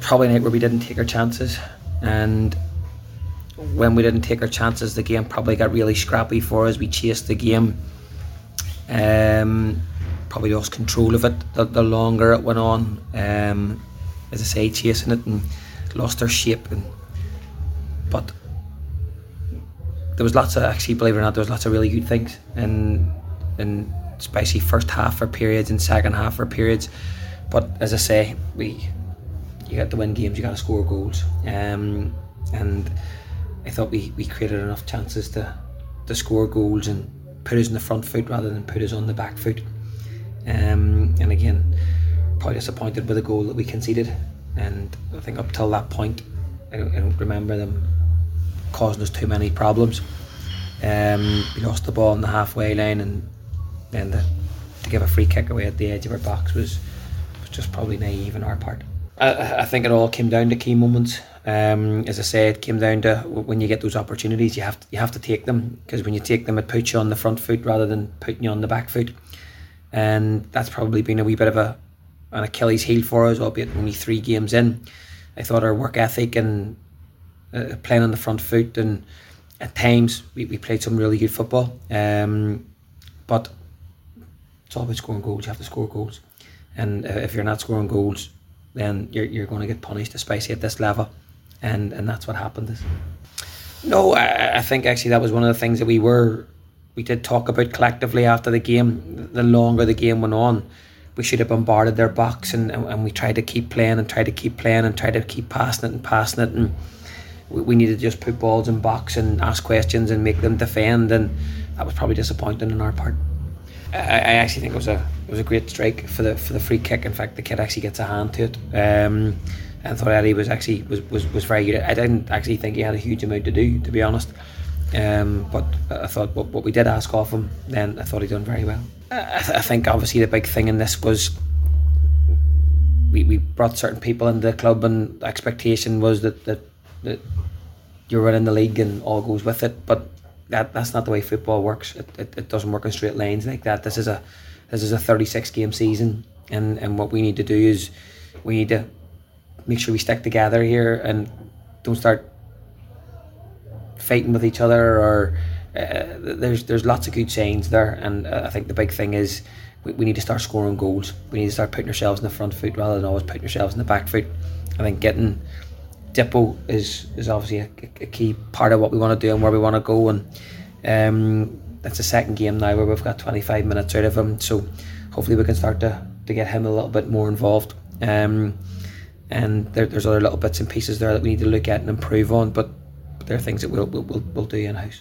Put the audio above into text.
probably a night where we didn't take our chances, and when we didn't take our chances, the game probably got really scrappy for us. We chased the game, probably lost control of it the longer it went on. As I say, chasing it, and lost our shape. But there was lots of, actually, believe it or not, there was lots of really good things, and especially first half for periods and second half for periods. But as I say, you got to win games, you got to score goals, and I thought we created enough chances to score goals and put us in the front foot rather than put us on the back foot. And again, probably disappointed with the goal that we conceded. And I think up till that point, I don't remember them causing us too many problems. We lost the ball on the halfway line, and then to give a free kick away at the edge of our box was just probably naive on our part. I think it all came down to key moments. As I say, it came down to when you get those opportunities, you have to take them, because when you take them, it puts you on the front foot rather than putting you on the back foot. And that's probably been a wee bit of an Achilles heel for us, albeit only 3 games in. I thought our work ethic and playing on the front foot, and at times we played some really good football. But it's all about scoring goals. You have to score goals, and if you're not scoring goals, then you're going to get punished, especially at this level, and that's what happened. No, I think actually that was one of the things that we did talk about collectively after the game. The longer the game went on, we should have bombarded their box, and we tried to keep playing and tried to keep playing and tried to keep passing it, and we needed to just put balls in box and ask questions and make them defend, and that was probably disappointing on our part. I actually think it was a great strike for the free kick. In fact, the kid actually gets a hand to it. And thought Eddie was very good. I didn't actually think he had a huge amount to do, to be honest. But I thought what we did ask of him, then I thought he done very well. I think obviously the big thing in this was we brought certain people into the club, and the expectation was that you're winning the league and all goes with it. But that's not the way football works. It doesn't work in straight lines like that. This is a 36 game season, and what we need to do is we need to make sure we stick together here and don't start fighting with each other, or there's lots of good signs there, and I think the big thing is we need to start scoring goals. We need to start putting ourselves in the front foot rather than always putting ourselves in the back foot. I think getting Dippo is obviously a key part of what we want to do and where we want to go, and that's the second game now where we've got 25 minutes out of him, so hopefully we can start to get him a little bit more involved, and there's other little bits and pieces there that we need to look at and improve on, but there are things that we'll do in-house.